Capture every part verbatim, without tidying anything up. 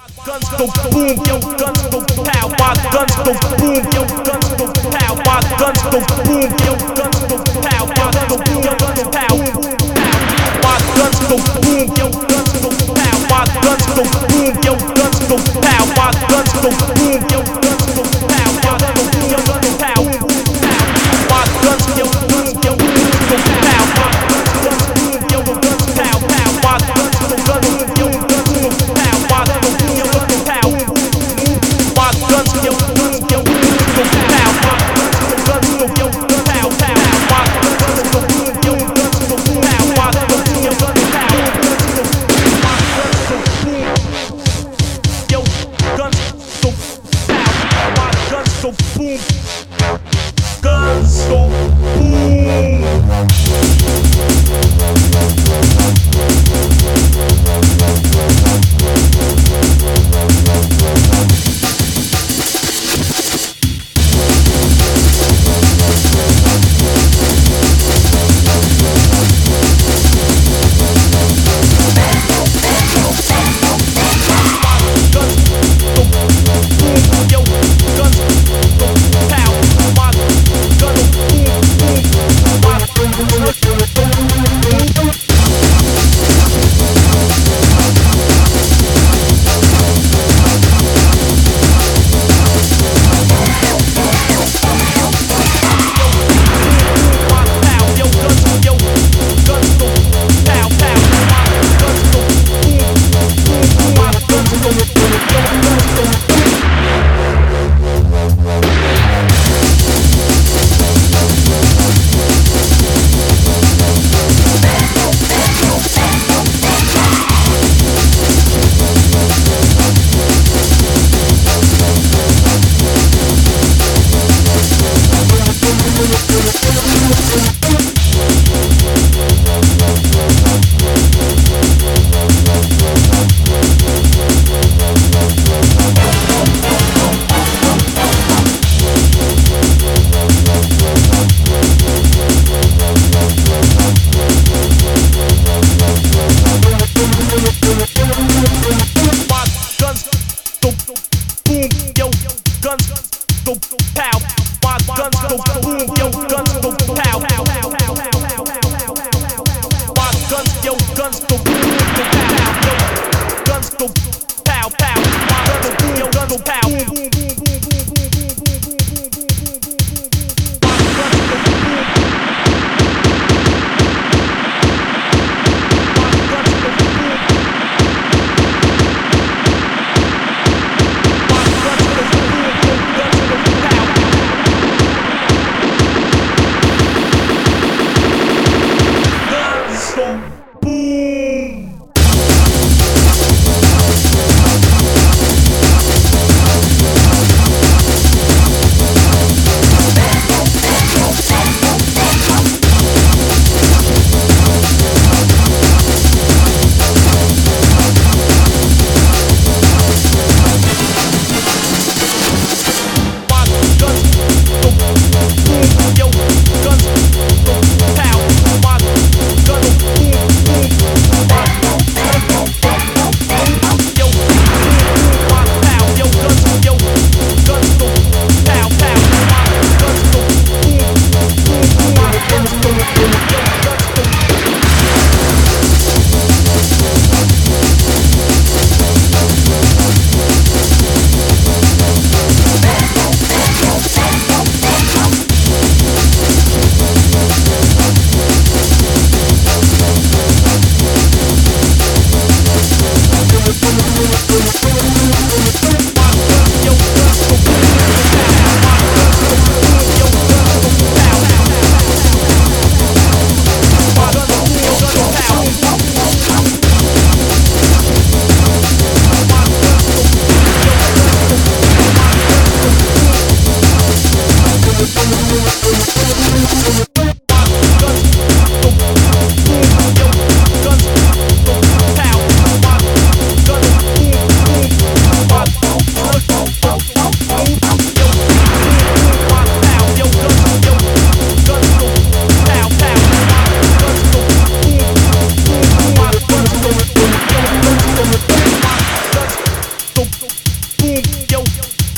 Guns go boom, yo, guns go pow. My guns go boom, yo, guns go pow. My guns go boom, yo, guns go pow. My guns go boom, yo, guns go pow. My guns go boom, yo, guns go pow. My guns go boom, yo, guns go pow. My guns go boom, yo, guns go pow. My guns go boom, yo, guns go pow. My guns go boom, yo, guns go pow. My guns boom, yo, guns pow pow. My guns go guns yo, guns go pow. My guns go boom, yo, guns go pow. My guns yo, guns yo, guns go pow. My guns go yo, guns pow pow. My guns go boom, yo, guns go pow. My guns go boom, yo, guns go pow. My guns go boom, yo, guns go pow. My guns go boom, guns go boom.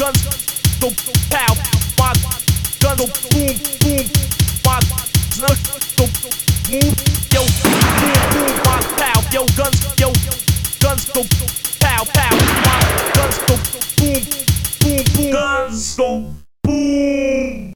guns go pow, my guns go boom boom, my guns go move, yo boom boom, my pow, yo guns, yo guns go pow pow, my guns go boom boom boom, guns go.